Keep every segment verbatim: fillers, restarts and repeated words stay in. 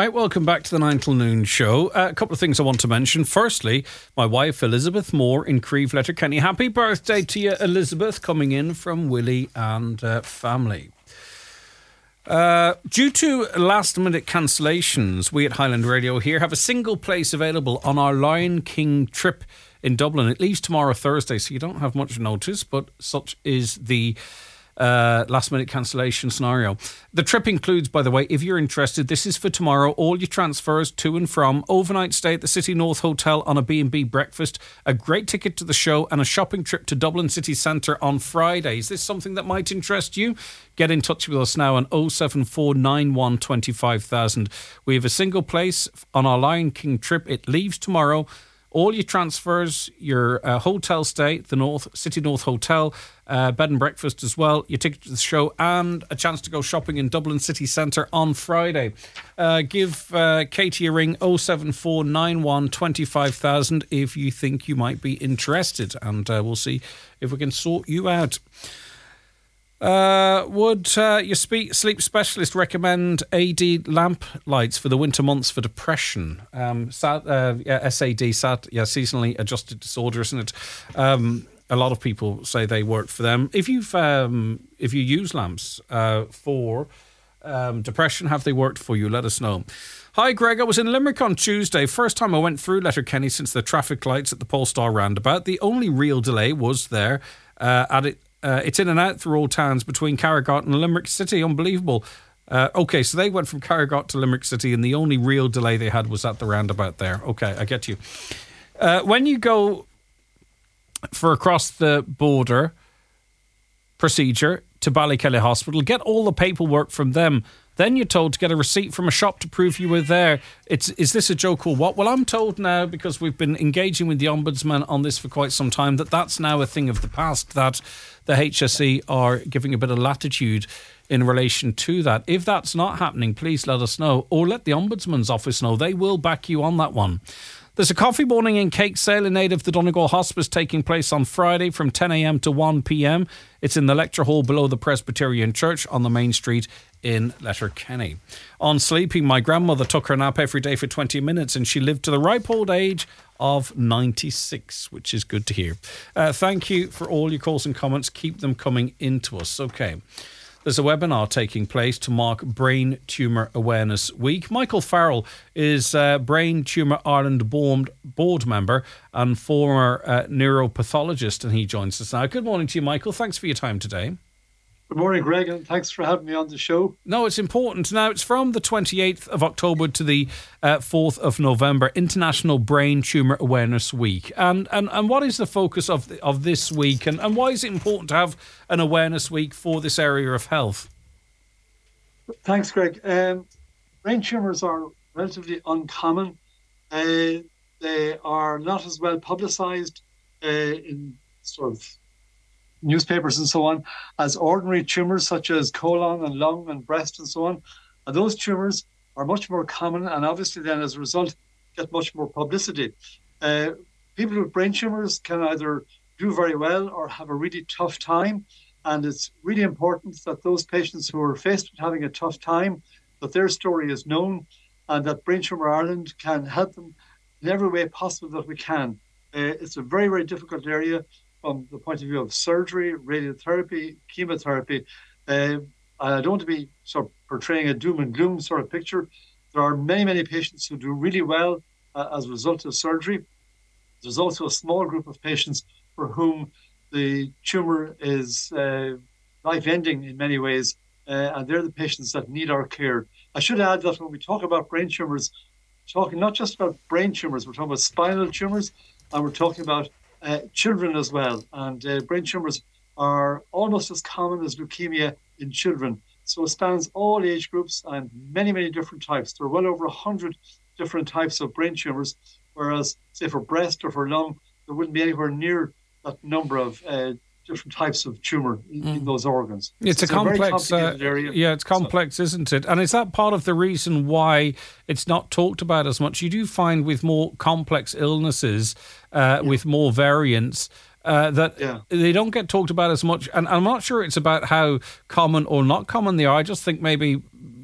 right, welcome back to the nine till noon show. Uh, a couple of things I want to mention. Firstly, my wife Elizabeth Moore in Creve Letterkenny. Happy birthday to you, Elizabeth, coming in from Willie and uh, family. Uh, due to last-minute cancellations, we at Highland Radio here have a single place available on our Lion King trip in Dublin. It leaves tomorrow, Thursday, so you don't have much notice, but such is the uh, last-minute cancellation scenario. The trip includes, by the way, if you're interested, this is for tomorrow, all your transfers to and from, overnight stay at the City North Hotel on a B and B breakfast, a great ticket to the show, and a shopping trip to Dublin City Centre on Friday. Is this something that might interest you? Get in touch with us now on oh seven four nine one two five thousand. We have a single place on our Lion King trip. It leaves tomorrow. All your transfers, your uh, hotel stay, the North City North Hotel, uh, bed and breakfast as well, your ticket to the show, and a chance to go shopping in Dublin City Centre on Friday. Uh, give uh, Katie a ring, oh seven four nine one two five thousand, if you think you might be interested, and uh, we'll see if we can sort you out. Uh, would uh, your spe- sleep specialist recommend A D lamp lights for the winter months for depression? Um, sad, uh, yeah, S A D, sad, yeah, seasonally adjusted disorder, isn't it? Um, a lot of people say they work for them. If you've um, if you use lamps uh, for um, depression, have they worked for you? Let us know. Hi, Greg. I was in Limerick on Tuesday. First time I went through Letterkenny since the traffic lights at the Polestar roundabout. The only real delay was there uh, at it. Uh, it's in and out through all towns between Carrigot and Limerick City. Unbelievable. Uh, okay, so they went from Carrigot to Limerick City, and the only real delay they had was at the roundabout there. Okay, I get you. Uh, when you go for across the border procedure to Ballykelly Hospital, get all the paperwork from them. Then you're told to get a receipt from a shop to prove you were there. It's is this a joke or what? Well, I'm told now, because we've been engaging with the Ombudsman on this for quite some time, that that's now a thing of the past, that the H S E are giving a bit of latitude in relation to that. If that's not happening, please let us know, or let the Ombudsman's office know. They will back you on that one. There's a coffee morning and cake sale in aid of the Donegal Hospice taking place on Friday from ten a.m. to one p.m. It's in the lecture hall below the Presbyterian Church on the main street in Letterkenny. On sleeping, my grandmother took her nap every day for twenty minutes and she lived to the ripe old age of ninety-six, which is good to hear. Uh, thank you for all your calls and comments. Keep them coming into us. Okay. There's a webinar taking place to mark Brain Tumour Awareness Week. Michael Farrell is uh, Brain Tumour Ireland board, board member and former uh, neuropathologist, and he joins us now. Good morning to you, Michael. Thanks for your time today. Good morning, Greg, and thanks for having me on the show. No, it's important. Now, it's from the twenty-eighth of October to the uh, fourth of November, International Brain Tumour Awareness Week. And and, and what is the focus of the, of this week, and, and why is it important to have an awareness week for this area of health? Thanks, Greg. Um, brain tumours are relatively uncommon. Uh, they are not as well publicised uh, in sort of newspapers and so on as ordinary tumours such as colon and lung and breast and so on. And those tumours are much more common, and obviously then as a result get much more publicity. Uh, people with brain tumours can either do very well or have a really tough time, and it's really important that those patients who are faced with having a tough time, that their story is known, and that Brain Tumour Ireland can help them in every way possible that we can. Uh, it's a very, very difficult area from the point of view of surgery, radiotherapy, chemotherapy. Uh, I don't want to be sort of portraying a doom and gloom sort of picture. There are many, many patients who do really well uh, as a result of surgery. There's also a small group of patients for whom the tumour is uh, life-ending in many ways, uh, and they're the patients that need our care. I should add that when we talk about brain tumours, we're talking not just about brain tumours, we're talking about spinal tumours, and we're talking about Uh, children as well, and uh, brain tumours are almost as common as leukemia in children. So it spans all age groups and many, many different types. There are well over one hundred different types of brain tumours, whereas, say, for breast or for lung, there wouldn't be anywhere near that number of uh, different types of tumour in, mm. in those organs. It's, it's a, a complex uh, area. Yeah, it's complex, so, isn't it? And is that part of the reason why it's not talked about as much? You do find with more complex illnesses, uh, yeah. with more variants, uh, that yeah. they don't get talked about as much. And I'm not sure it's about how common or not common they are. I just think maybe,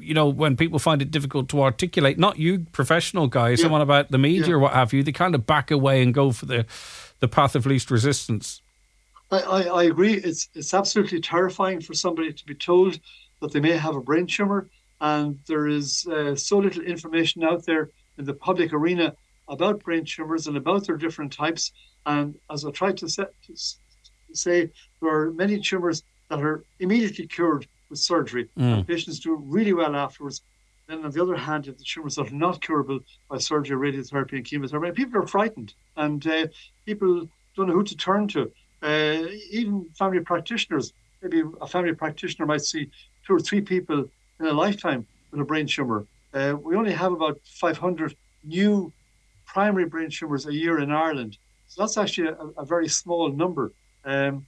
you know, when people find it difficult to articulate, not you professional guys, Yeah. someone about the media Yeah. or what have you, they kind of back away and go for the, the path of least resistance. I, I, I agree. It's it's absolutely terrifying for somebody to be told that they may have a brain tumor, and there is uh, so little information out there in the public arena about brain tumors and about their different types. And as I tried to, set, to say, there are many tumors that are immediately cured with surgery, Mm. and patients do really well afterwards. Then on the other hand, you have the tumors that are not curable by surgery, radiotherapy, and chemotherapy. And people are frightened, and uh, people don't know who to turn to. Uh, even family practitioners, maybe a family practitioner might see two or three people in a lifetime with a brain tumor. Uh, we only have about five hundred new primary brain tumors a year in Ireland. So that's actually a, a very small number. Um,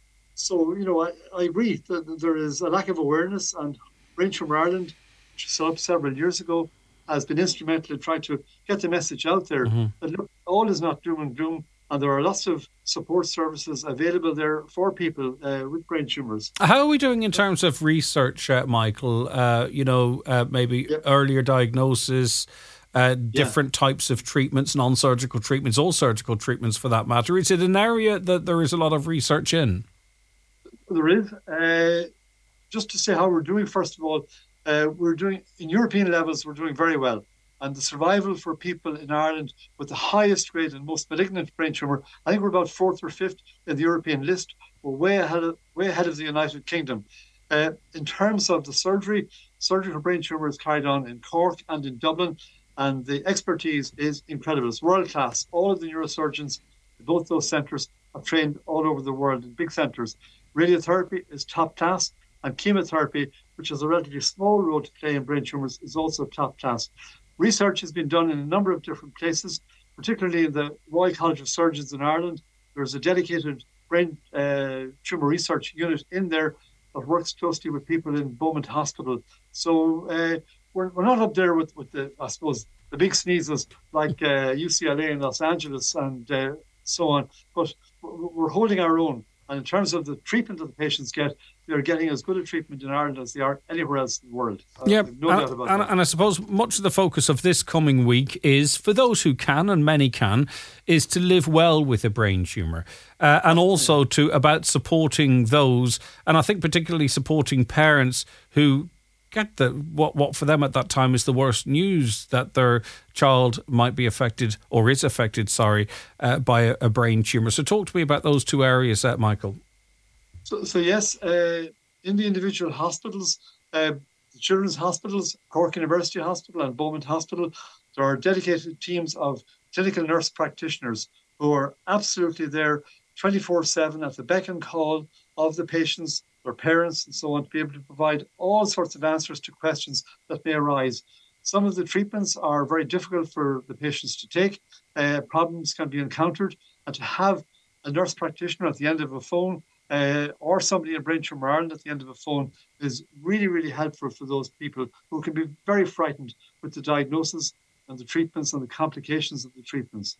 so, you know, I, I agree that there is a lack of awareness, and Brain Tumor Ireland, which was set up several years ago, has been instrumental in trying to get the message out there Mm-hmm. that look, all is not doom and gloom. And there are lots of support services available there for people uh, with brain tumors. How are we doing in terms of research, uh, Michael? Uh, you know, uh, maybe Yep. earlier diagnosis, uh, different types of treatments, non-surgical treatments, all surgical treatments for that matter. Is it an area that there is a lot of research in? There is. Uh, just to say how we're doing, first of all, uh, we're doing, in European levels, we're doing very well. And the survival for people in Ireland with the highest grade and most malignant brain tumor, I think we're about fourth or fifth in the European list. We're way ahead of, way ahead of the United Kingdom. Uh, in terms of the surgery, surgery for brain tumor is carried on in Cork and in Dublin, and the expertise is incredible. It's world class. All of the neurosurgeons in both those centres are trained all over the world in big centres. Radiotherapy is top class, and chemotherapy, which is a relatively small role to play in brain tumours, is also top class. Research has been done in a number of different places, particularly in the Royal College of Surgeons in Ireland. There's a dedicated brain uh, tumour research unit in there that works closely with people in Beaumont Hospital. So uh, we're, we're not up there with, with the, I suppose, the big sneezes like uh, U C L A in Los Angeles and uh, so on, but we're holding our own. And in terms of the treatment that the patients get, they're getting as good a treatment in Ireland as they are anywhere else in the world. Yeah, uh, no and, doubt about and, that. and I suppose much of the focus of this coming week is, for those who can, and many can, is to live well with a brain tumour, uh, and also to about supporting those, and I think particularly supporting parents who get the what what for them at that time is the worst news, that their child might be affected or is affected, sorry, uh, by a, a brain tumour. So talk to me about those two areas, uh, Michael. So, so yes, uh, in the individual hospitals, uh, the children's hospitals, Cork University Hospital and Beaumont Hospital, there are dedicated teams of clinical nurse practitioners who are absolutely there twenty-four seven at the beck and call of the patients, their parents, and so on, to be able to provide all sorts of answers to questions that may arise. Some of the treatments are very difficult for the patients to take. Uh, problems can be encountered, and to have a nurse practitioner at the end of a phone uh, or somebody in Brain Tumor Ireland at the end of a phone is really, really helpful for those people who can be very frightened with the diagnosis and the treatments and the complications of the treatments.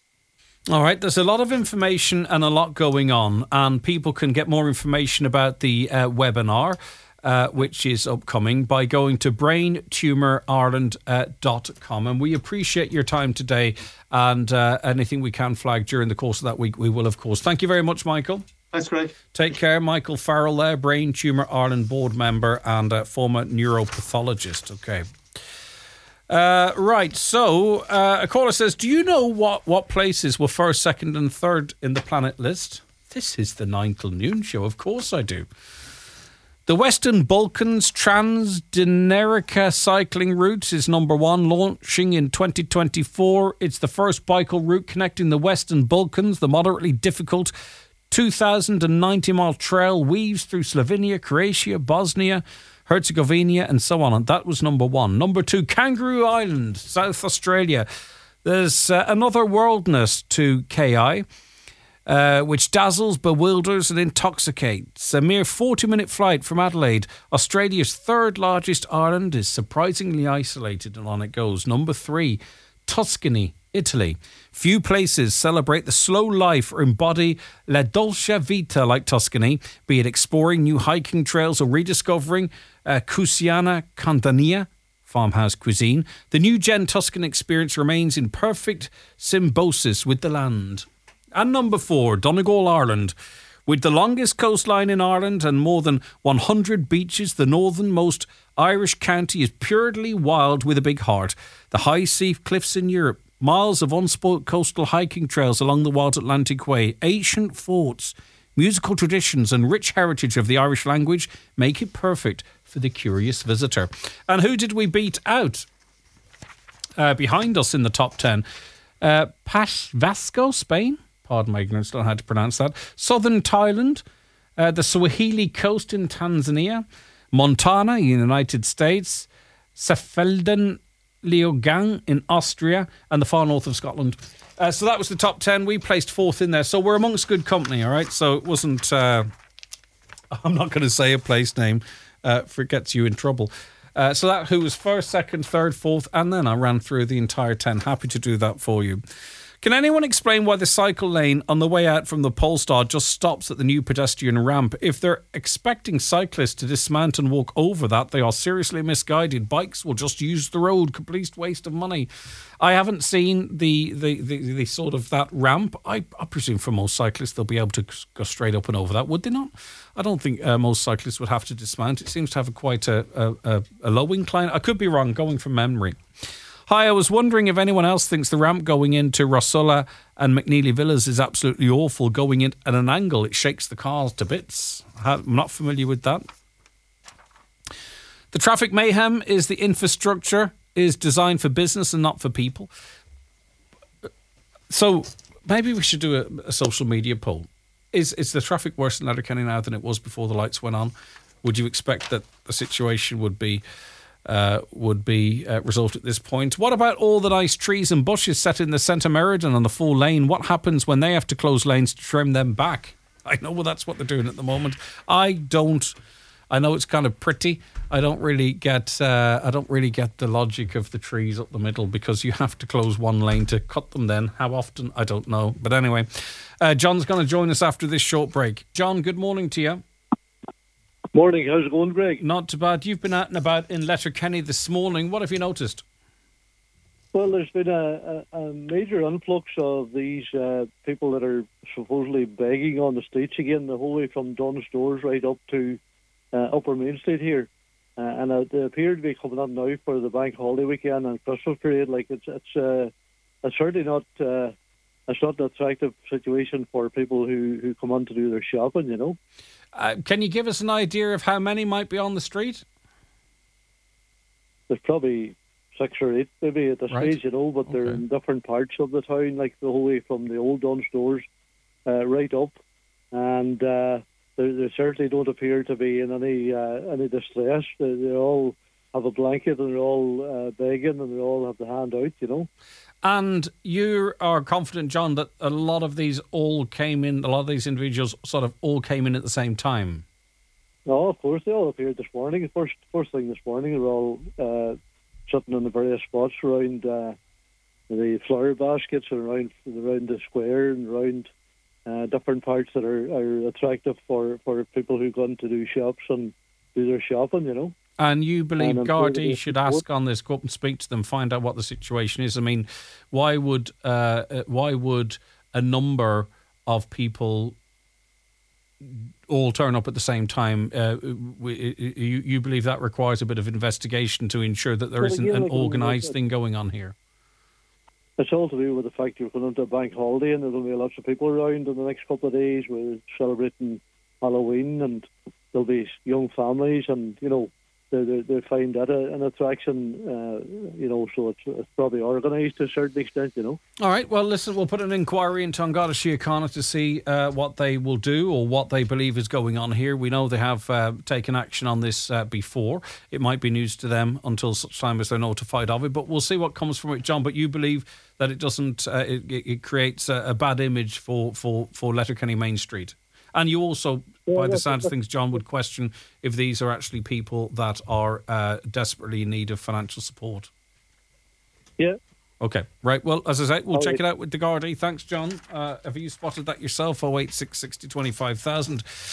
All right, there's a lot of information and a lot going on, and people can get more information about the uh, webinar, uh, which is upcoming, by going to brain tumor ireland dot com. And we appreciate your time today, and uh, anything we can flag during the course of that week, we will, of course. Thank you very much, Michael. Thanks, Greg. Take care. Michael Farrell there, Brain Tumor Ireland board member and uh, former neuropathologist. Okay. Uh, right, so uh, a caller says, do you know what, what places were first, second and third in the planet list? This is the Nine Till Noon show. Of course I do. The Western Balkans Transdnepr cycling route is number one, launching in twenty twenty-four. It's the first bicycle route connecting the Western Balkans. The moderately difficult two thousand ninety mile trail weaves through Slovenia, Croatia, Bosnia, Herzegovina, and so on. And that was number one. Number two, Kangaroo Island, South Australia. There's uh, another worldness to K I, uh, which dazzles, bewilders, and intoxicates. A mere forty minute flight from Adelaide. Australia's third largest island is surprisingly isolated, and on it goes. Number three, Tuscany, Italy. Few places celebrate the slow life or embody la dolce vita like Tuscany, be it exploring new hiking trails or rediscovering uh, Cusiana Cantania, farmhouse cuisine. The new gen Tuscan experience remains in perfect symbiosis with the land. And number four, Donegal, Ireland. With the longest coastline in Ireland and more than one hundred beaches, the northernmost Irish county is purely wild with a big heart. The high sea cliffs in Europe, miles of unspoilt coastal hiking trails along the wild Atlantic Way, ancient forts, musical traditions and rich heritage of the Irish language make it perfect for the curious visitor. And who did we beat out uh, behind us in the top ten? Uh, País Vasco, Spain. Pardon my ignorance, don't know how to pronounce that. Southern Thailand, uh, the Swahili coast in Tanzania, Montana in the United States, Seffelden Leogang in Austria, and the far north of Scotland. Uh, so that was the top ten. We placed fourth in there. So we're amongst good company, all right? So it wasn't... Uh, I'm not going to say a place name, uh, for it gets you in trouble. Uh, so that who was first, second, third, fourth, and then I ran through the entire ten. Happy to do that for you. Can anyone explain why the cycle lane on the way out from the Polestar just stops at the new pedestrian ramp? If they're expecting cyclists to dismount and walk over that, they are seriously misguided. Bikes will just use the road. Complete waste of money. I haven't seen the the, the, the sort of that ramp. I, I presume for most cyclists they'll be able to go straight up and over that, would they not? I don't think uh, most cyclists would have to dismount. It seems to have a quite a, a, a low incline. I could be wrong, going from memory. Hi, I was wondering if anyone else thinks the ramp going into Rossolla and McNeely Villas is absolutely awful. Going in at an angle, it shakes the cars to bits. I'm not familiar with that. The traffic mayhem is the infrastructure is designed for business and not for people. So maybe we should do a, a social media poll. Is is the traffic worse in Letterkenny now than it was before the lights went on? Would you expect that the situation would be... Uh, would be uh, resolved at this point? What about all the nice trees and bushes set in the centre Meriden on the full lane? What happens when they have to close lanes to trim them back? I know well, that's what they're doing at the moment. I don't. I know it's kind of pretty. I don't really get. Uh, I don't really get the logic of the trees up the middle because you have to close one lane to cut them. Then how often? I don't know. But anyway, uh, John's going to join us after this short break. John, good morning to you. Morning, how's it going, Greg? Not too bad. You've been out and about in Letterkenny this morning. What have you noticed? Well, there's been a, a, a major influx of these uh, people that are supposedly begging on the streets again, the whole way from Dunnes Stores right up to uh, Upper Main Street here. Uh, and uh, they appear to be coming up now for the bank holiday weekend and Christmas period. Like, it's it's, uh, it's certainly not... Uh, It's not an attractive situation for people who, who come on to do their shopping, you know. Uh, can you give us an idea of how many might be on the street? There's probably six or eight maybe at the right. stage, you know, but okay. they're in different parts of the town, like the whole way from the old Dunnes Stores uh, right up. And uh, they, they certainly don't appear to be in any uh, any distress. They, they all have a blanket and they're all uh, begging and they all have the hand out, you know. And you are confident, John, that a lot of these all came in, a lot of these individuals sort of all came in at the same time? No, of course, they all appeared this morning. First first thing this morning, they were all uh, sitting in the various spots around uh, the flower baskets and around, around the square and around uh, different parts that are, are attractive for, for people who go in to do shops and do their shopping, you know. And you believe Gardaí should support. ask on this, go up and speak to them, find out what the situation is? I mean, why would uh, why would a number of people all turn up at the same time? Uh, you, you believe that requires a bit of investigation to ensure that there well, isn't again, an like, organised like, thing going on here? It's all to do with the fact you're going into a bank holiday and there'll be lots of people around in the next couple of days. We're celebrating Halloween and there'll be young families and, you know, They, they, they find that a, an attraction, uh, you know, so it's, it's probably organised to a certain extent, you know. All right, well, listen, we'll put an inquiry into An Garda Síochána to see uh, what they will do or what they believe is going on here. We know they have uh, taken action on this uh, before. It might be news to them until such time as they're notified of it, but we'll see what comes from it, John. But you believe that it doesn't, uh, it, it creates a, a bad image for, for, for Letterkenny Main Street? And you also, by the sounds of things, John, would question if these are actually people that are uh, desperately in need of financial support. Yeah. Okay, right. Well, as I say, we'll All check right. it out with the Gardaí. Thanks, John. Uh, have you spotted that yourself? oh eight six sixty twenty-five thousand.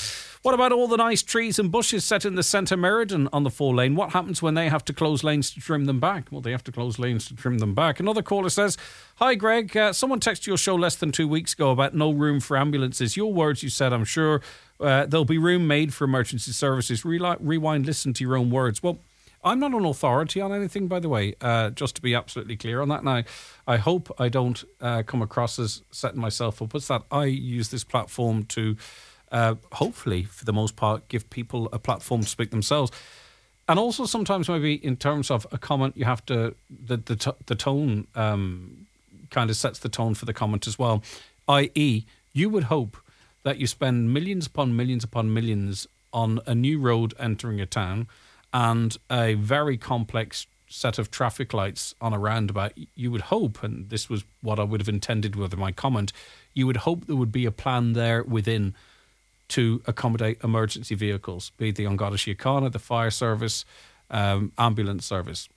What about all the nice trees and bushes set in the centre Meriden on the four lane? What happens when they have to close lanes to trim them back? Well, they have to close lanes to trim them back. Another caller says, hi, Greg. Uh, someone texted your show less than two weeks ago about no room for ambulances. Your words, you said, I'm sure uh, there'll be room made for emergency services. Re- rewind, listen to your own words. Well, I'm not an authority on anything, by the way, uh, just to be absolutely clear on that. Now, I hope I don't uh, come across as setting myself up. It's that I use this platform to uh, hopefully, for the most part, give people a platform to speak themselves. And also sometimes maybe in terms of a comment, you have to, the the, t- the tone um, kind of sets the tone for the comment as well. that is, you would hope that you spend millions upon millions upon millions on a new road entering a town and a very complex set of traffic lights on a roundabout. You would hope, and this was what I would have intended with my comment, you would hope there would be a plan there within to accommodate emergency vehicles, be it the An Garda Síochána, the fire service, um, ambulance service.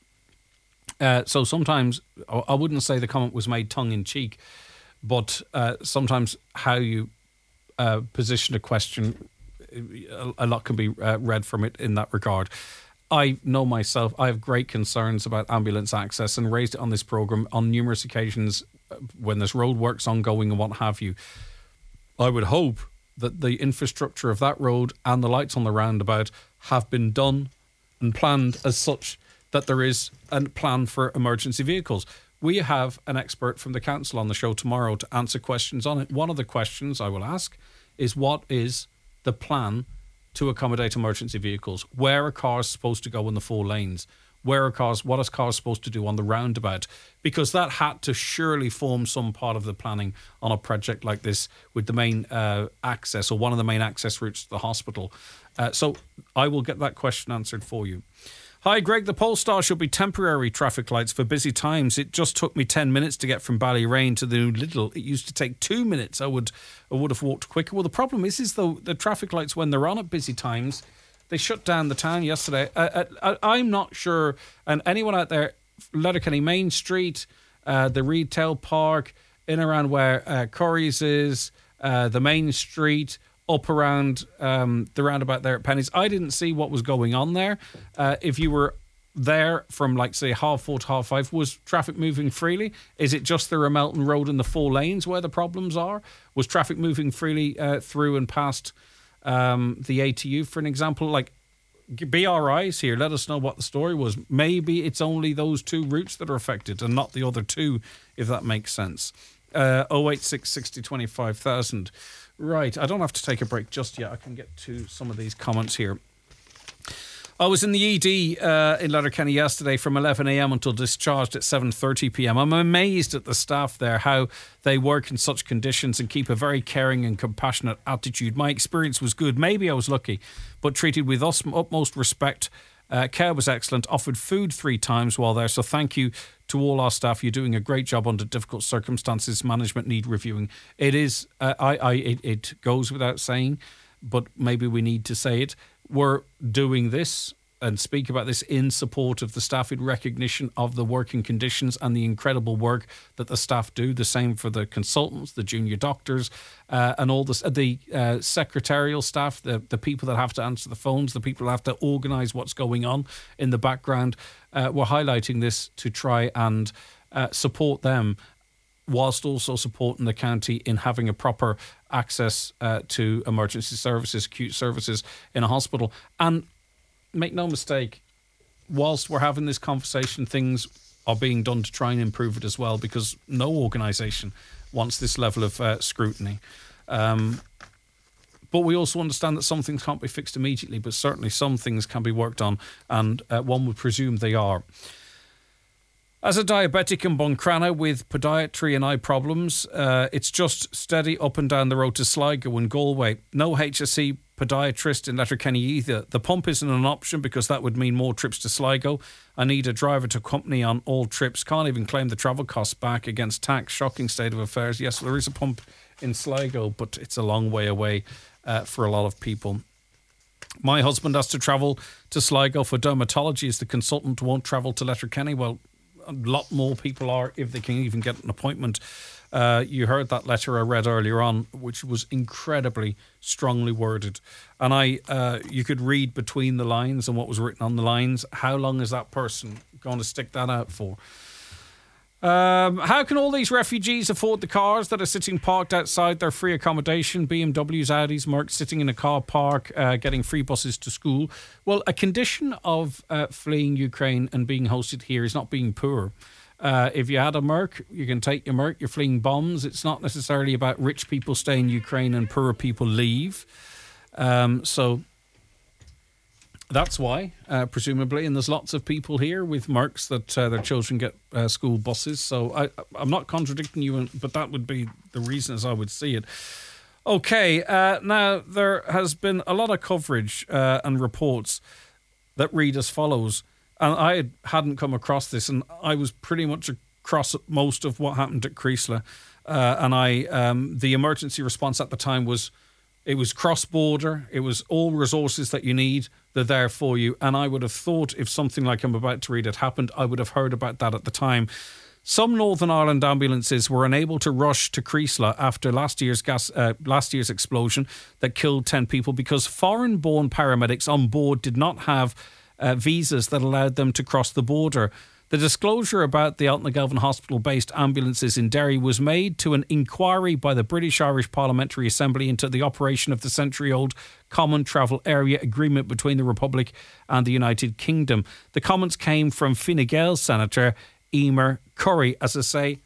Uh, so sometimes, I wouldn't say the comment was made tongue-in-cheek, but uh, sometimes how you uh, position a question, a, a lot can be uh, read from it in that regard. I know myself, I have great concerns about ambulance access and raised it on this programme on numerous occasions when there's roadworks ongoing and what have you. I would hope that the infrastructure of that road and the lights on the roundabout have been done and planned as such that there is a plan for emergency vehicles. We have an expert from the council on the show tomorrow to answer questions on it. One of the questions I will ask is, what is the plan to accommodate emergency vehicles? Where are cars supposed to go in the four lanes? Where are cars, what is cars supposed to do on the roundabout? Because that had to surely form some part of the planning on a project like this with the main uh, access, or one of the main access routes to the hospital. Uh, so I will get that question answered for you. Hi, Greg. The Polestar should be temporary traffic lights for busy times. It just took me ten minutes to get from Ballyrain to the New Lidl. It used to take two minutes. I would I would have walked quicker. Well, the problem is, is though the traffic lights, when they're on at busy times, they shut down the town yesterday. Uh, uh, I'm not sure, and anyone out there, Letterkenny Main Street, uh, the retail park, in around where uh, Curry's is, uh, the main street, up around um, the roundabout there at Penny's. I didn't see what was going on there. Uh, if you were there from, like, say, half four to half five, was traffic moving freely? Is it just the Ramelton Road and the four lanes where the problems are? Was traffic moving freely uh, through and past um, the A T U, for an example? Like, be our eyes here. Let us know what the story was. Maybe it's only those two routes that are affected and not the other two, if that makes sense. Uh, oh eight six, sixty, twenty-five thousand. Right, I don't have to take a break just yet. I can get to some of these comments here. I was in the E D uh, in Letterkenny yesterday from eleven a.m. until discharged at seven thirty p.m. I'm amazed at the staff there, how they work in such conditions and keep a very caring and compassionate attitude. My experience was good. Maybe I was lucky, but treated with us utmost respect. Uh, care was excellent. Offered food three times while there. So thank you to all our staff. You're doing a great job under difficult circumstances. Management need reviewing. It is. Uh, I. I. It, it goes without saying, but maybe we need to say it. We're doing this and speak about this in support of the staff, in recognition of the working conditions and the incredible work that the staff do. The same for the consultants, the junior doctors, uh, and all this, the uh, secretarial staff, the, the people that have to answer the phones, the people that have to organise what's going on in the background. Uh, we're highlighting this to try and uh, support them, whilst also supporting the county in having a proper access uh, to emergency services, acute services in a hospital. And make no mistake, whilst we're having this conversation, things are being done to try and improve it as well, because no organisation wants this level of uh, scrutiny. Um, but we also understand that some things can't be fixed immediately, but certainly some things can be worked on, and uh, one would presume they are. As a diabetic in Buncrana with podiatry and eye problems, uh, it's just steady up and down the road to Sligo and Galway. No H S C podiatrist in Letterkenny either. The pump isn't an option because that would mean more trips to Sligo. I need a driver to accompany on all trips. Can't even claim the travel costs back against tax. Shocking state of affairs. Yes, there is a pump in Sligo, but it's a long way away uh, for a lot of people. My husband has to travel to Sligo for dermatology as the consultant won't travel to Letterkenny. Well, a lot more people are, if they can even get an appointment. Uh, you heard that letter I read earlier on, which was incredibly strongly worded. And I, uh, you could read between the lines and what was written on the lines. How long is that person going to stick that out for? Um, how can all these refugees afford the cars that are sitting parked outside their free accommodation? B M Ws, Audis, Mercs sitting in a car park, uh, getting free buses to school. Well, a condition of uh, fleeing Ukraine and being hosted here is not being poor. Uh, if you had a Merc, you can take your Merc. You're fleeing bombs. It's not necessarily about rich people stay in Ukraine and poorer people leave. Um, so that's why, uh, presumably, and there's lots of people here with Mercs that uh, their children get uh, school buses. So I, I'm not contradicting you, but that would be the reason as I would see it. Okay, uh, now there has been a lot of coverage uh, and reports that read as follows. And I hadn't come across this, and I was pretty much across most of what happened at Creasla. Uh, and I, um, the emergency response at the time was, it was cross-border. It was all resources that you need. They're there for you. And I would have thought if something like I'm about to read had happened, I would have heard about that at the time. Some Northern Ireland ambulances were unable to rush to Creasla after last year's gas, uh, last year's explosion that killed ten people because foreign-born paramedics on board did not have uh, visas that allowed them to cross the border. The disclosure about the Altnagelvin Hospital-based ambulances in Derry was made to an inquiry by the British-Irish Parliamentary Assembly into the operation of the century-old Common Travel Area Agreement between the Republic and the United Kingdom. The comments came from Fine Gael Senator Emer Curry. As I say,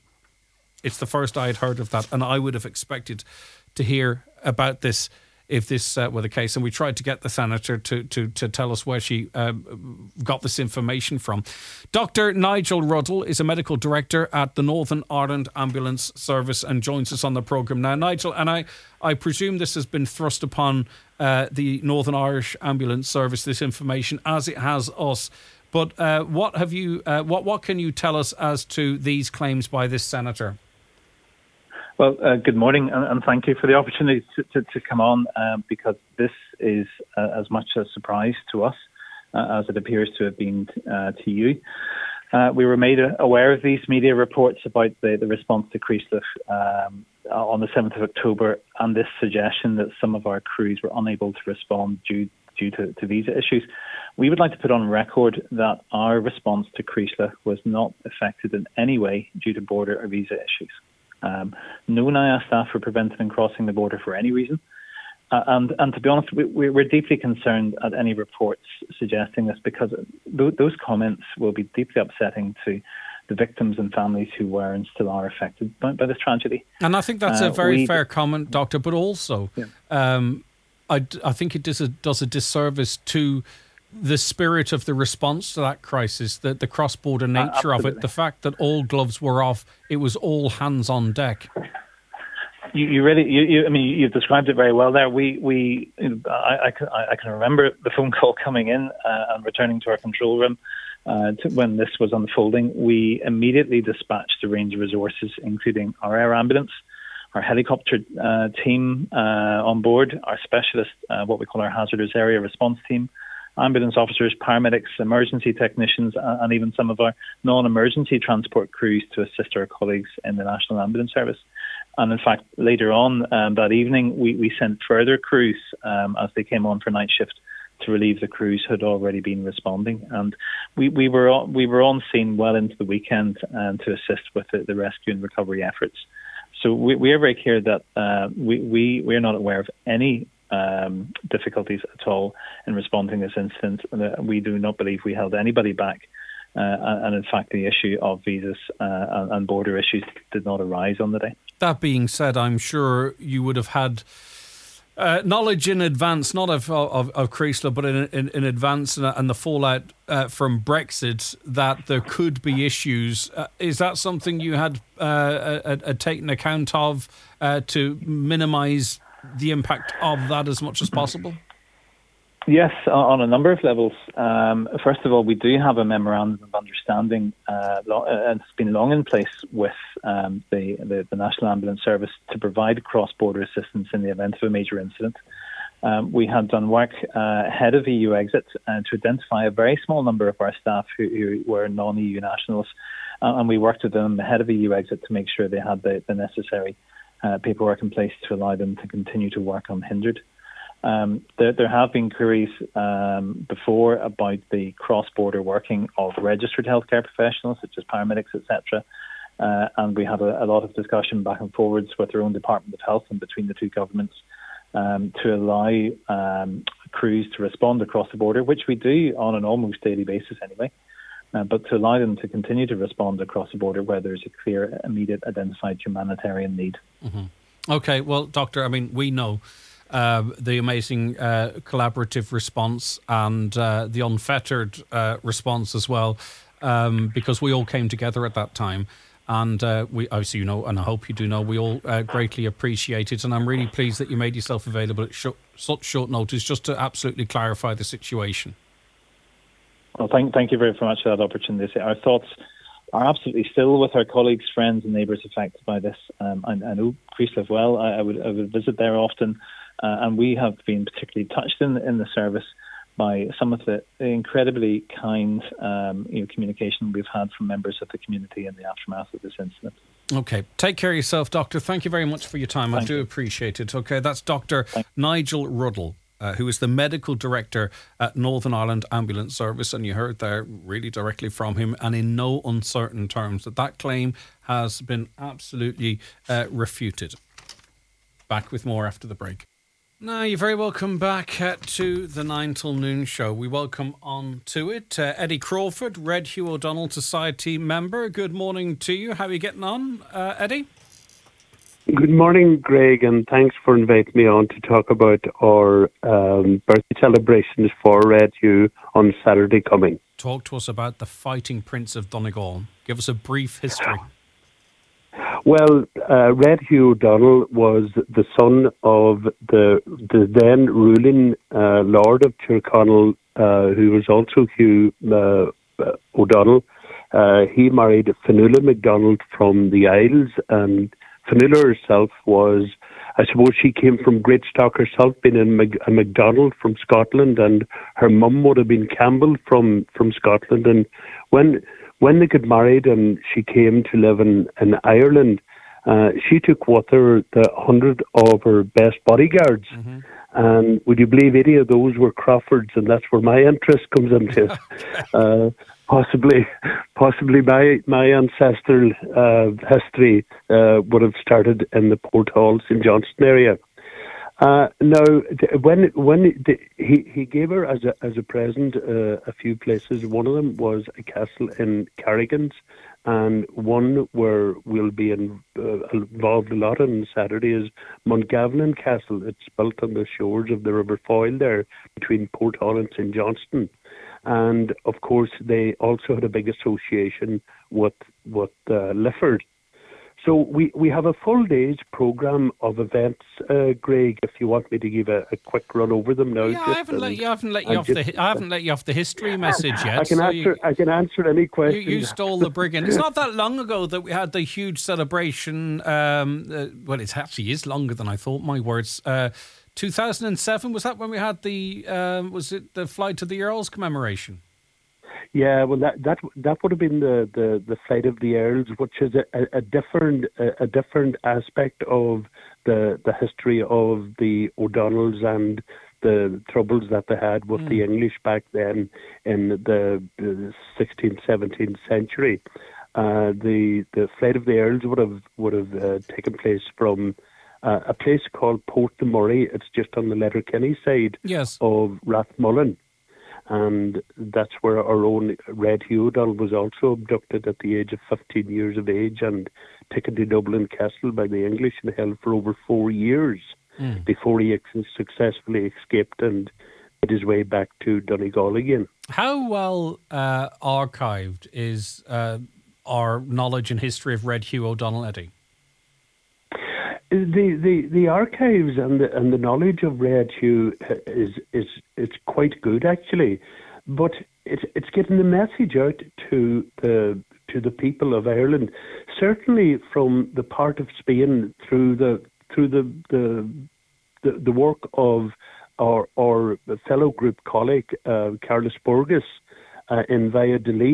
it's the first I had heard of that, and I would have expected to hear about this if this uh, were the case. And we tried to get the senator to to, to tell us where she uh, got this information from. Doctor Nigel Ruddle is a medical director at the Northern Ireland Ambulance Service and joins us on the programme now. Nigel, and I, I presume this has been thrust upon uh, the Northern Irish Ambulance Service, this information, as it has us. But uh, what have you? Uh, what what can you tell us as to these claims by this senator? Well, uh, good morning, and, and thank you for the opportunity to, to, to come on, uh, because this is uh, as much a surprise to us uh, as it appears to have been uh, to you. Uh, we were made aware of these media reports about the, the response to Creasla um, on the seventh of October, and this suggestion that some of our crews were unable to respond due due to, to visa issues. We would like to put on record that our response to Creasla was not affected in any way due to border or visa issues. Um, no N I A staff were prevented in crossing the border for any reason. Uh, and, and to be honest, we, we're deeply concerned at any reports suggesting this, because th- those comments will be deeply upsetting to the victims and families who were and still are affected by, by this tragedy. And I think that's uh, a very we, fair comment, Doctor, but also yeah. um, I, I think it does a, does a disservice to the spirit of the response to that crisis, the, the cross-border nature uh, of it, the fact that all gloves were off, it was all hands on deck. You, you really, you, you, I mean, you've described it very well there. We, we, I, I, I can remember the phone call coming in uh, and returning to our control room uh, to, when this was unfolding. We immediately dispatched a range of resources, including our air ambulance, our helicopter uh, team uh, on board, our specialist, uh, what we call our hazardous area response team, ambulance officers, paramedics, emergency technicians, and even some of our non-emergency transport crews to assist our colleagues in the National Ambulance Service. And in fact, later on um, that evening, we, we sent further crews um, as they came on for night shift to relieve the crews who had already been responding. And we, we were on, we were on scene well into the weekend um, to assist with the, the rescue and recovery efforts. So we, we are very clear that uh, we, we, we are not aware of any Um, difficulties at all in responding to this incident. Uh, we do not believe we held anybody back, uh, and in fact the issue of visas uh, and border issues did not arise on the day. That being said, I'm sure you would have had uh, knowledge in advance, not of of, of Creasla, but in, in, in advance and, and the fallout uh, from Brexit, that there could be issues. Uh, is that something you had uh, uh, uh, taken account of uh, to minimise the impact of that as much as possible? Yes, on a number of levels. Um, first of all, we do have a memorandum of understanding, uh, and it's been long in place with um, the, the, the National Ambulance Service to provide cross-border assistance in the event of a major incident. Um, we had done work uh, ahead of E U exit uh, to identify a very small number of our staff who, who were non-E U nationals uh, and we worked with them ahead of the E U exit to make sure they had the, the necessary uh, paperwork in place to allow them to continue to work unhindered. Um, there, there have been queries um, before about the cross-border working of registered healthcare professionals, such as paramedics, et cetera. Uh, and we have a, a lot of discussion back and forwards with our own Department of Health and between the two governments um, to allow um, crews to respond across the border, which we do on an almost daily basis anyway, uh, but to allow them to continue to respond across the border where there's a clear, immediate, identified humanitarian need. Mm-hmm. Okay, well, Doctor, I mean, we know uh, the amazing uh, collaborative response and uh, the unfettered uh, response as well, um, because we all came together at that time. And uh, we, obviously, you know, and I hope you do know, we all uh, greatly appreciate it. And I'm really pleased that you made yourself available at sh- such short notice just to absolutely clarify the situation. Well, thank, thank you very much for that opportunity. Our thoughts are absolutely still with our colleagues, friends and neighbours affected by this. Um, I, I know Priestliff well. I, I, would, I would visit there often. Uh, and we have been particularly touched in, in the service by some of the incredibly kind um, you know, communication we've had from members of the community in the aftermath of this incident. Okay. Take care of yourself, Doctor. Thank you very much for your time. Thank I do you. appreciate it. Okay, that's Doctor Nigel Ruddle, uh, who is the Medical Director at Northern Ireland Ambulance Service. And you heard there really directly from him and in no uncertain terms that that claim has been absolutely uh, refuted. Back with more after the break. Now, you're very welcome back uh, to the nine till noon show. We welcome on to it uh, Eddie Crawford, Red Hugh O'Donnell Society member. Good morning to you. How are you getting on, uh, Eddie? Good morning, Greg, and thanks for inviting me on to talk about our um, birthday celebrations for Red Hugh on Saturday coming. Talk to us about the Fighting Prince of Donegal. Give us a brief history. Well, uh, Red Hugh O'Donnell was the son of the the then ruling uh, Lord of Tyrconnell, uh, who was also Hugh uh, O'Donnell. Uh, he married Fionnuala MacDonald from the Isles, and Fionnuala herself was, I suppose she came from great stock herself, being a, Mac- a MacDonald from Scotland, and her mum would have been Campbell from, from Scotland. And when when they got married and she came to live in, in Ireland, uh, she took with her the hundred of her best bodyguards. Mm-hmm. And would you believe eighty of those were Crawfords, and that's where my interest comes into it. uh, possibly, possibly my my ancestral uh, history uh, would have started in the Port Hall, Saint Johnstone area. Uh, now, when when the, he he gave her as a as a present uh, a few places. One of them was a castle in Carrigans, and one where we'll be in, uh, involved a lot on Saturday is Montgavlin Castle. It's built on the shores of the River Foyle there between Port Hall and Saint Johnstone. And of course, they also had a big association with with uh, Lifford. So we, we have a full day's programme of events, uh, Greg. If you want me to give a, a quick run over them now, yeah, just, I haven't and, let you. I haven't let you off just, the. I haven't let you off the history message yet. I can so answer. you, I can answer any you, question. you stole the brigand. It's not that long ago that we had the huge celebration. Um, uh, well, it actually is longer than I thought. My words. Uh, two thousand seven was that when we had the? Um, was it the Flight of the Earls commemoration? Yeah, well, that that that would have been the, the, the Flight of the Earls, which is a, a, a different a, a different aspect of the the history of the O'Donnells and the troubles that they had with mm. the English back then in the, the sixteenth, seventeenth century. Uh, the the Flight of the Earls would have would have uh, taken place from uh, a place called Portmurray. It's just on the Letterkenny side yes. of Rathmullen. And that's where our own Red Hugh O'Donnell was also abducted at the age of fifteen years of age and taken to Dublin Castle by the English and held for over four years mm. before he ex- successfully escaped and made his way back to Donegal again. How well uh, archived is uh, our knowledge and history of Red Hugh O'Donnell, Eddie? The, the the archives and the and the knowledge of Red Hugh is is it's quite good actually, but it's it's getting the message out to the to the people of Ireland, certainly from the part of Spain through the through the the the, the work of our our fellow group colleague uh, Carlos Burgos uh, in Valladolid.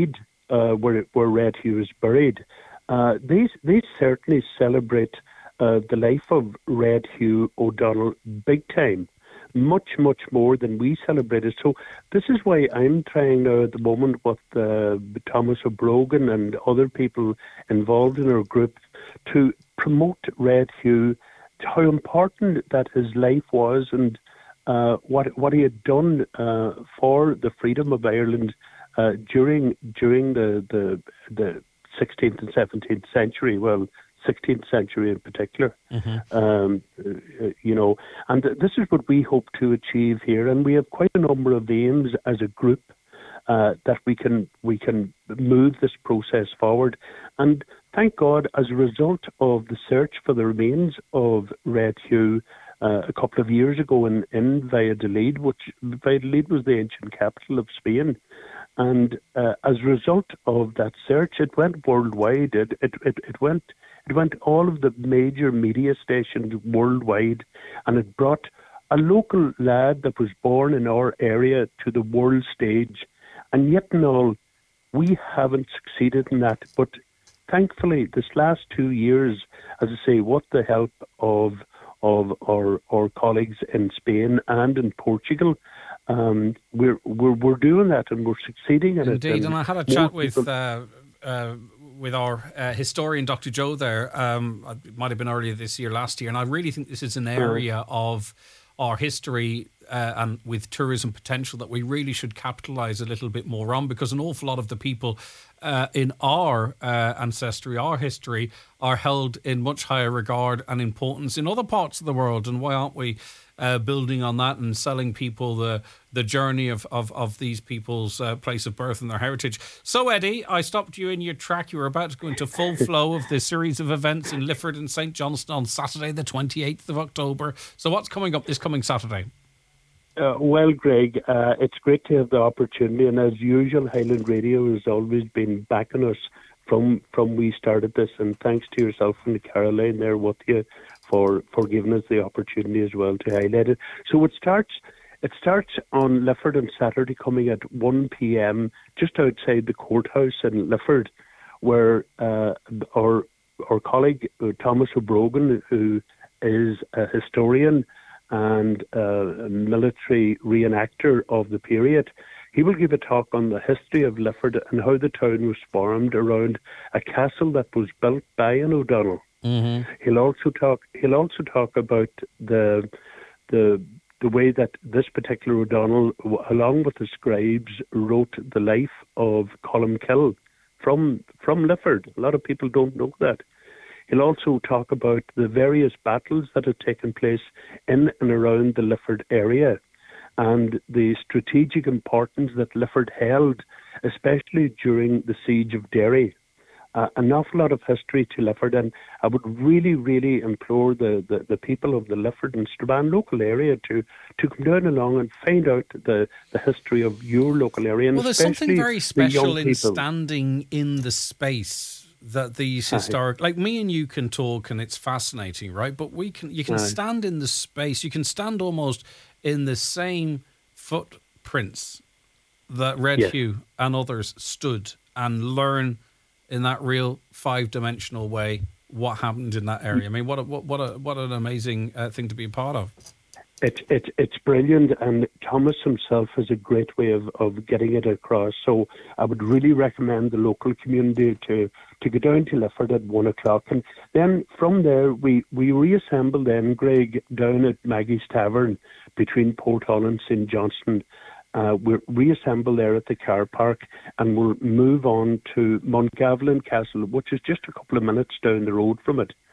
uh, where where Red Hugh is buried. Uh, these these certainly celebrate uh, the life of Red Hugh O'Donnell big time, much much more than we celebrated. So this is why I'm trying now at the moment with uh, Thomas O'Brogan and other people involved in our group to promote Red Hugh, how important that his life was, and uh, what what he had done uh, for the freedom of Ireland uh, during during the the the sixteenth and seventeenth century. Well, sixteenth century in particular. Mm-hmm. Um, uh, you know, and this is what we hope to achieve here, and we have quite a number of aims as a group uh, that we can we can move this process forward. And thank God, as a result of the search for the remains of Red Hugh uh, a couple of years ago in, in Valladolid, which Valladolid was the ancient capital of Spain, and uh, as a result of that search, it went worldwide. It it it, it went it went all of the major media stations worldwide, and it brought a local lad that was born in our area to the world stage. And yet and all, we haven't succeeded in that. But thankfully, this last two years, as I say, with the help of of our our colleagues in Spain and in Portugal, um, we're we're we're doing that, and we're succeeding in Indeed, it. Indeed, and I had a chat with uh, uh, with our uh, historian, Doctor Joe. There, um, it might have been earlier this year, last year, and I really think this is an area of our history uh, and with tourism potential that we really should capitalise a little bit more on, because an awful lot of the people uh, in our uh, ancestry, our history, are held in much higher regard and importance in other parts of the world. And why aren't we uh, building on that and selling people the the journey of, of, of these people's uh, place of birth and their heritage? So, Eddie, I stopped you in your track. You were about to go into full flow of the series of events in Lifford and Saint Johnstone on Saturday, the twenty-eighth of October. So what's coming up this coming Saturday? Uh, well, Greg, uh, it's great to have the opportunity, and as usual, Highland Radio has always been backing us from from we started this, and thanks to yourself and Caroline there with you for, for giving us the opportunity as well to highlight it. So it starts it starts on Lifford on Saturday, coming at one p.m. just outside the courthouse in Lifford, where uh, our our colleague uh, Thomas O'Brogan, who is a historian and uh, a military reenactor of the period, he will give a talk on the history of Lifford and how the town was formed around a castle that was built by an O'Donnell. Mm-hmm. He'll also talk. He'll also talk about the the the way that this particular O'Donnell, along with the scribes, wrote the life of Columkill from from Lifford. A lot of people don't know that. He'll also talk about the various battles that have taken place in and around the Lifford area and the strategic importance that Lifford held, especially during the siege of Derry. Uh, an awful lot of history to Lifford, and I would really, really implore the, the, the people of the Lifford and Strabane local area to, to come down along and find out the, the history of your local area. And well, there's something very special in standing in the space that these historic, like me and you can talk and it's fascinating, right? But we can, you can Aye. stand in the space, you can stand almost in the same footprints that Red yes. Hugh and others stood and learn in that real five-dimensional way what happened in that area. I mean, what a, what what a what an amazing uh, thing to be a part of. It's it's it's brilliant, and Thomas himself has a great way of, of getting it across. So I would really recommend the local community to, to go down to Lifford at one o'clock, and then from there we, we reassemble. Then Greg down at Maggie's Tavern between Porthall and Saint Johnstone. Uh, we'll reassemble there at the car park, and we'll move on to Montgavlin Castle, which is just a couple of minutes down the road from it.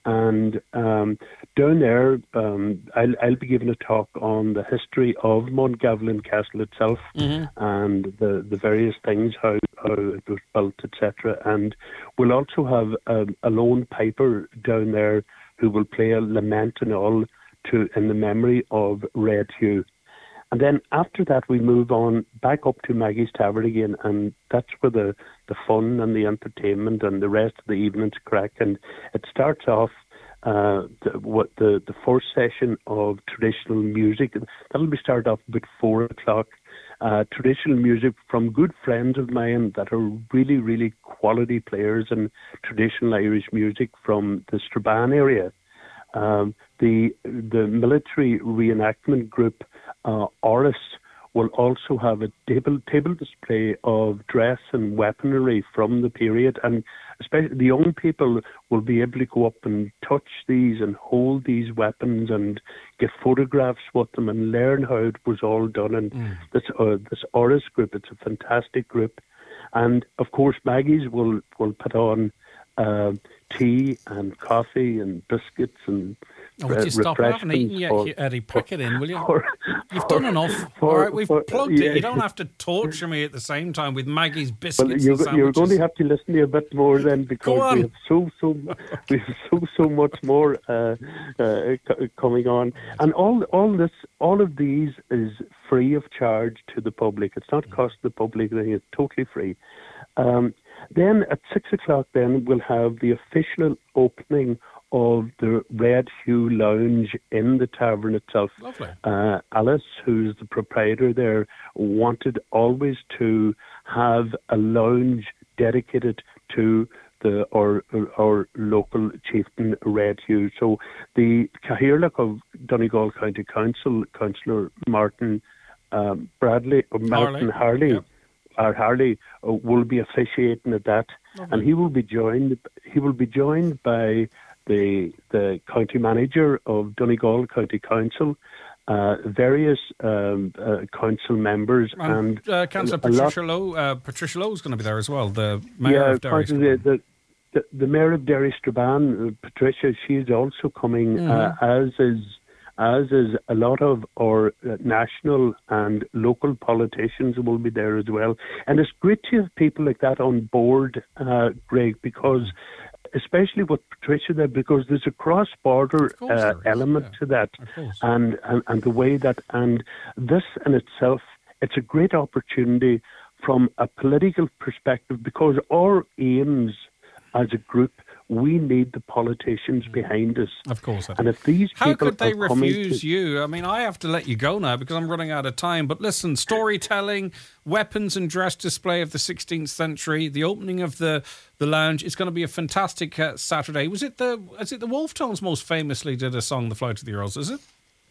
And um, down there, um, I'll, I'll be giving a talk on the history of Montgavlin Castle itself mm-hmm. and the, the various things, how, how it was built, et cetera. And we'll also have a, a lone piper down there who will play a lament and all to in the memory of Red Hugh. And then after that, we move on back up to Maggie's Tavern again, and that's where the, the fun and the entertainment and the rest of the evening's crack. And it starts off uh, the, what the, the first session of traditional music. That'll be started off about four o'clock, uh, traditional music from good friends of mine that are really, really quality players in traditional Irish music from the Strabane area. Um, the the military reenactment group, uh, Oris, will also have a table table display of dress and weaponry from the period, and especially the young people will be able to go up and touch these and hold these weapons and get photographs with them and learn how it was all done. And mm. this uh, this Oris group, it's a fantastic group, and of course Maggie's will will put on uh, tea and coffee and biscuits and. Oh, would you stop? I haven't eaten yet, for, Eddie. Pack it in, will you? For, You've for, done enough. For, All right, we've for, plugged yeah. it. You don't have to torture me at the same time with Maggie's biscuits well, you're, and sandwiches. You're going to have to listen to a bit more then, because we have so so we have so so much more uh, uh, coming on, and all all this all of these is free of charge to the public. It's not cost the public anything. It's totally free. Um, then at six o'clock, then we'll have the official opening of the Red Hue Lounge in the tavern itself. Lovely. Uh, Alice, who's the proprietor there, wanted always to have a lounge dedicated to the our, our local chieftain, Red Hue. So the Cathaoirleach of Donegal County Council, Councillor Martin um, Bradley, or Martin Harley, yep. Our Harley uh, will be officiating at that, Lovely. and he will be joined. He will be joined by the the county manager of Donegal County Council, uh, various um, uh, council members, and, and uh, Councillor Patricia Lowe. Uh, Patricia Lowe is going to be there as well. The mayor yeah, of Derry. The, the, the, the mayor of Derry Strabane, uh, Patricia, she is also coming, mm-hmm. uh, as is. As is a lot of our national and local politicians will be there as well. And it's great to have people like that on board, uh, Greg, because especially with Patricia there, because there's a cross-border uh, element yeah, to that. And, and, and the way that, and this in itself, it's a great opportunity from a political perspective, because our aims as a group, we need the politicians behind us. Of course. And if these people How could they refuse to... you? I mean, I have to let you go now because I'm running out of time. But listen, storytelling, weapons and dress display of the sixteenth century, the opening of the, the lounge. It's going to be a fantastic uh, Saturday. Was it the is it the Wolfe Tones most famously did a song, The Flight of the Earls, is it?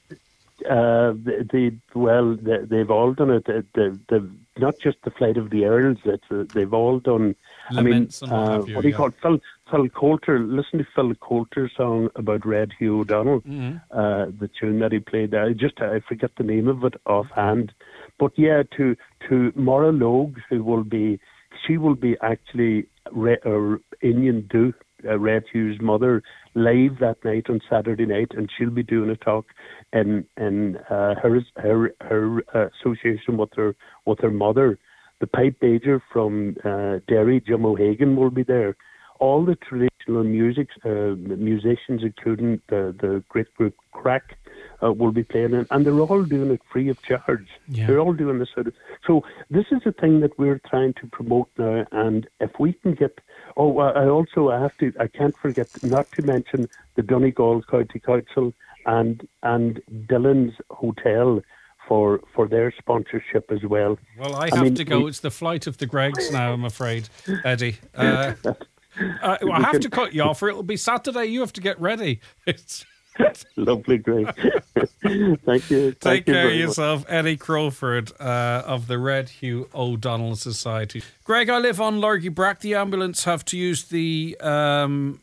Uh, the, the well, they, they've all done it. The, the, the, not just the Flight of the Earls. It's, uh, they've all done. Laments I mean, uh, you, what do you yeah. call it? Phil, Phil Coulter. Listen to Phil Coulter's song about Red Hugh O'Donnell. Mm-hmm. Uh, the tune that he played there. I just I forget the name of it offhand. But yeah, to to Maura Logue, who will be, she will be actually Re, uh, Indian Du. Uh, Red Hugh's mother live that night on Saturday night, and she'll be doing a talk in in uh, her her her uh, association with her with her mother. The pipe major from uh, Derry, Jim O'Hagan, will be there. All the traditional music uh, musicians, including the the great group Crack, uh, will be playing, and, and they're all doing it free of charge. Yeah. They're all doing this. So this is a thing that we're trying to promote now, and if we can get, oh, I also I have to, I can't forget not to mention the Donegal County Council and and Dillon's Hotel for for their sponsorship as well. Well, I have I mean, to go. We, it's the flight of the Gregs now, I'm afraid, Eddie. Uh, uh, I have to cut you off, or it'll be Saturday. You have to get ready. It's lovely, Greg. Thank you. Take Thank care you of yourself, much. Eddie Crowford uh, of the Red Hugh O'Donnell Society. Greg, I live on Lurgy Brack. The ambulance have to use the um,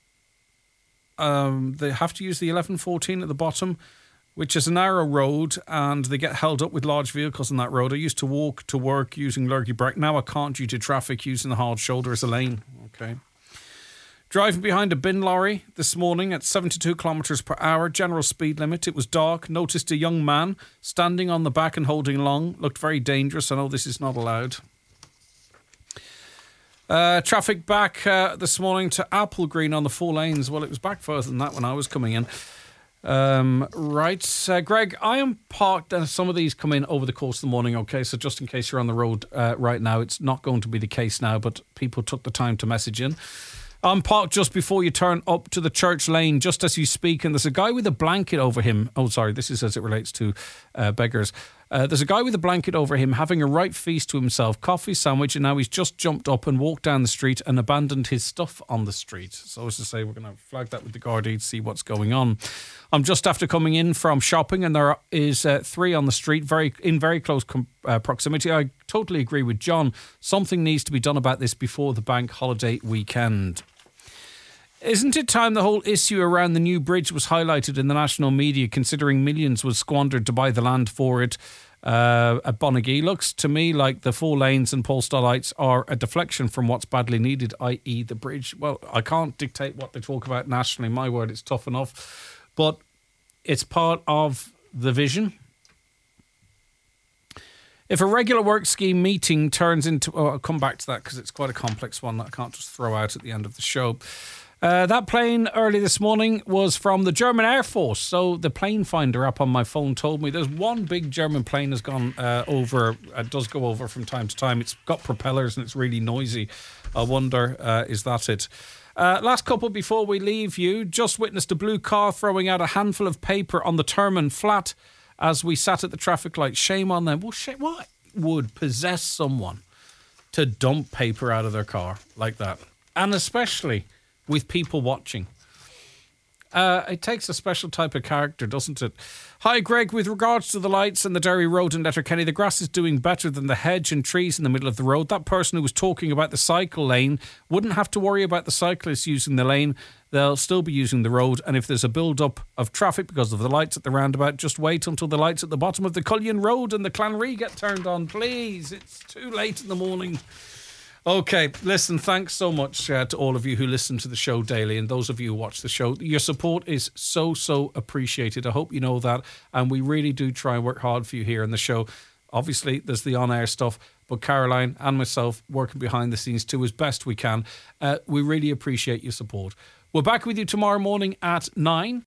um, they have to use the eleven fourteen at the bottom, which is a narrow road, and they get held up with large vehicles on that road. I used to walk to work using Lurgy Brack. Now I can't due to traffic using the hard shoulder as a lane. Okay. Driving behind a bin lorry this morning at seventy-two kilometres per hour, general speed limit. It was dark. Noticed a young man standing on the back and holding along. Looked very dangerous. I know this is not allowed. Uh, traffic back uh, this morning to Applegreen on the four lanes. Well, it was back further than that when I was coming in. Um, right. Uh, Greg, I am parked, and some of these come in over the course of the morning, okay? So just in case you're on the road uh, right now, it's not going to be the case now, but people took the time to message in. I'm parked just before you turn up to the church lane, just as you speak, and there's a guy with a blanket over him. Oh, sorry, this is as it relates to uh, beggars. Uh, there's a guy with a blanket over him having a right feast to himself, coffee sandwich, and now he's just jumped up and walked down the street and abandoned his stuff on the street. So as to say, we're going to flag that with the Gardaí to see what's going on. I'm just after coming in from shopping, and there is uh, three on the street, very in very close com- uh, proximity. I totally agree with John. Something needs to be done about this before the bank holiday weekend. Isn't it time the whole issue around the new bridge was highlighted in the national media, considering millions was squandered to buy the land for it uh, at Bonnegee? Looks to me like the four lanes and postal lights are a deflection from what's badly needed, that is the bridge. Well, I can't dictate what they talk about nationally. My word, it's tough enough. But it's part of the vision. If a regular work scheme meeting turns into... Oh, I'll come back to that because it's quite a complex one that I can't just throw out at the end of the show. Uh, that plane early this morning was from the German Air Force. So the plane finder app on my phone told me there's one big German plane has gone uh, over. It does go over from time to time. It's got propellers and it's really noisy. I wonder, uh, is that it? Uh, last couple before we leave you. Just witnessed a blue car throwing out a handful of paper on the Termon flat as we sat at the traffic light. Shame on them. Well, shame, what would possess someone to dump paper out of their car like that? And especially with people watching. Uh, it takes a special type of character, doesn't it? Hi, Greg. With regards to the lights and the Derry Road in Letterkenny, the grass is doing better than the hedge and trees in the middle of the road. That person who was talking about the cycle lane wouldn't have to worry about the cyclists using the lane. They'll still be using the road. And if there's a build-up of traffic because of the lights at the roundabout, just wait until the lights at the bottom of the Cullion Road and the Clanree get turned on, please. It's too late in the morning. Okay, listen, thanks so much uh, to all of you who listen to the show daily and those of you who watch the show. Your support is so, so appreciated. I hope you know that. And we really do try and work hard for you here on the show. Obviously, there's the on-air stuff, but Caroline and myself working behind the scenes too as best we can. Uh, we really appreciate your support. We're back with you tomorrow morning at nine.